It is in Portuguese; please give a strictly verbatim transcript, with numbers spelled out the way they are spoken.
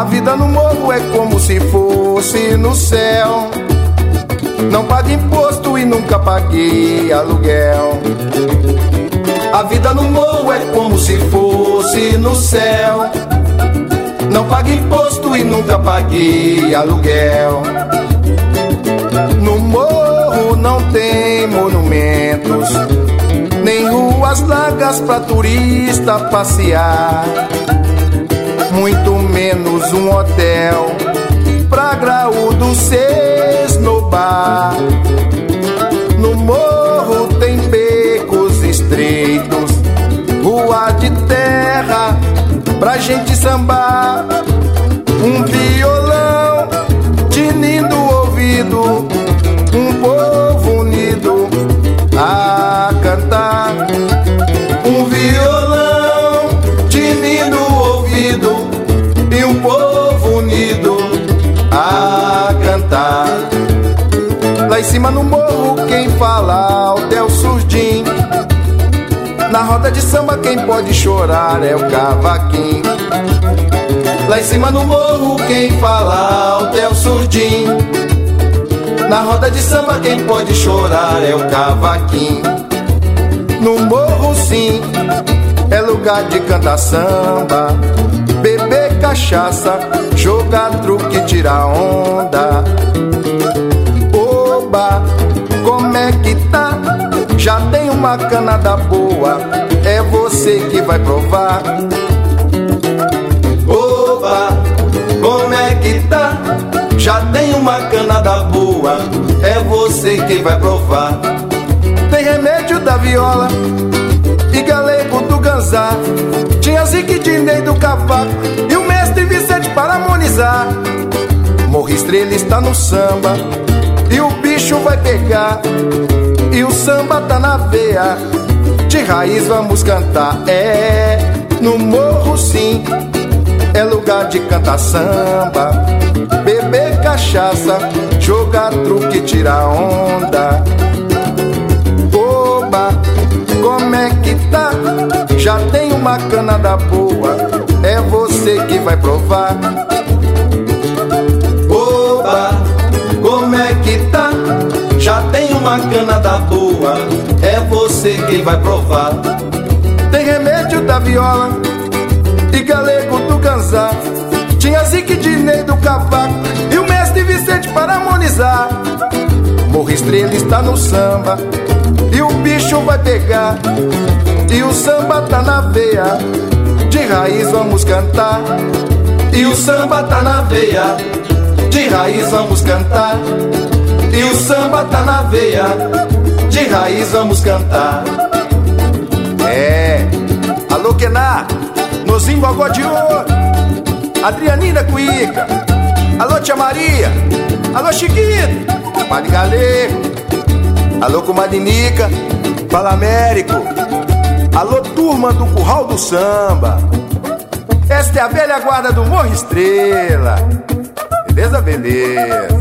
A vida no morro é como se fosse no céu. Não pago imposto e nunca paguei aluguel. A vida no morro é como se fosse no céu. Não pago imposto e nunca paguei aluguel. No morro não tem monumentos, nem ruas largas pra turista passear, muito menos um hotel pra graúdo se esnobar. No morro tem becos estreitos, rua de terra pra gente sambar, um violão tinindo o ouvido, um povo unido a cantar. Um violão tinindo o ouvido e um povo unido a cantar. Lá em cima no morro quem fala alto é o surdim. Na roda de samba quem pode chorar é o cavaquinho. Lá em cima no morro quem fala alto é o surdim. Na roda de samba quem pode chorar é o cavaquinho. No morro sim, é lugar de cantar samba, beber cachaça, jogar truque e tirar onda. Oba, como é que tá? Já tem uma canada boa, é você que vai provar. Oba, como é que tá? Já tem uma canada boa, é você que vai provar. Tem remédio da viola e galego do ganzá, tinha Ziquidinei do cavaco e o mestre Vicente para harmonizar. Morro Estrela está no samba e o bicho vai pegar, e o samba tá na veia, de raiz vamos cantar. É, no morro sim, é lugar de cantar samba, beber cachaça, jogar truque e tirar onda. Oba, como é que tá? Já tem uma canada boa, é você que vai provar. Oba, como é que tá? Já tem uma canada boa, é você que vai provar. Tem remédio da viola e galego do ganzá, tinha Ziquidinei do cavaco e o mestre Vicente para harmonizar. Morro Estrela está no samba e o bicho vai pegar, e o samba tá na veia, de raiz vamos cantar. E o samba tá na veia, de raiz vamos cantar. E o samba tá na veia, de raiz vamos cantar. É, alô Kená, Nozinho Gogó de Ouro, Adrianina Cuíca, alô Tia Maria, alô Chiquito, Padre Galego, alô Comadrinica, Fala Américo, alô turma do Curral do Samba. Esta é a velha guarda do Morro Estrela. Beleza, beleza.